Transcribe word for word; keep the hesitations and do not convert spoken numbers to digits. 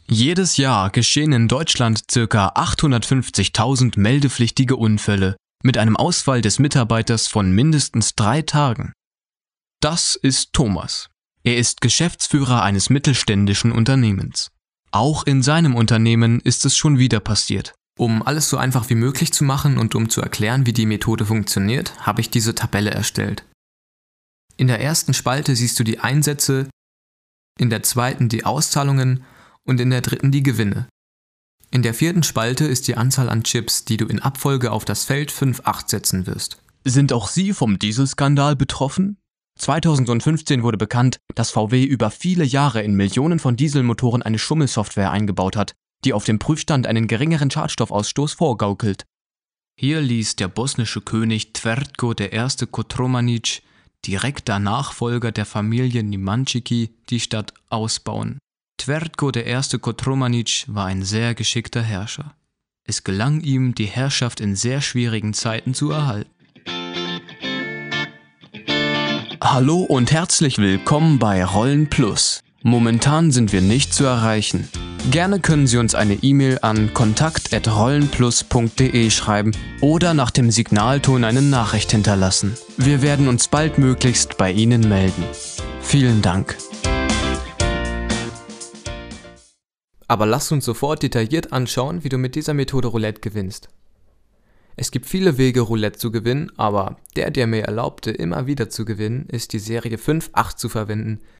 Jedes Jahr geschehen in Deutschland ca. achthundertfünfzigtausend meldepflichtige Unfälle mit einem Ausfall des Mitarbeiters von mindestens drei Tagen. Das ist Thomas. Er ist Geschäftsführer eines mittelständischen Unternehmens. Auch in seinem Unternehmen ist es schon wieder passiert. Um alles so einfach wie möglich zu machen und um zu erklären, wie die Methode funktioniert, habe ich diese Tabelle erstellt. In der ersten Spalte siehst du die Einsätze, in der zweiten die Auszahlungen und in der dritten die Gewinne. In der vierten Spalte ist die Anzahl an Chips, die du in Abfolge auf das Feld fünf acht setzen wirst. Sind auch Sie vom Dieselskandal betroffen? zweitausendfünfzehn wurde bekannt, dass V W über viele Jahre in Millionen von Dieselmotoren eine Schummelsoftware eingebaut hat, die auf dem Prüfstand einen geringeren Schadstoffausstoß vorgaukelt. Hier ließ der bosnische König Tvrtko I. Kotromanić, direkter Nachfolger der Familie Nemanjići, die Stadt ausbauen. Tvrtko I. Kotromanić war ein sehr geschickter Herrscher. Es gelang ihm, die Herrschaft in sehr schwierigen Zeiten zu erhalten. Hallo und herzlich willkommen bei Rollen Plus. Momentan sind wir nicht zu erreichen. Gerne können Sie uns eine E-Mail an kontakt at rollenplus punkt de schreiben oder nach dem Signalton eine Nachricht hinterlassen. Wir werden uns baldmöglichst bei Ihnen melden. Vielen Dank. Aber lass uns sofort detailliert anschauen, wie du mit dieser Methode Roulette gewinnst. Es gibt viele Wege, Roulette zu gewinnen, aber der, der mir erlaubte, immer wieder zu gewinnen, ist die Serie fünf acht zu verwenden,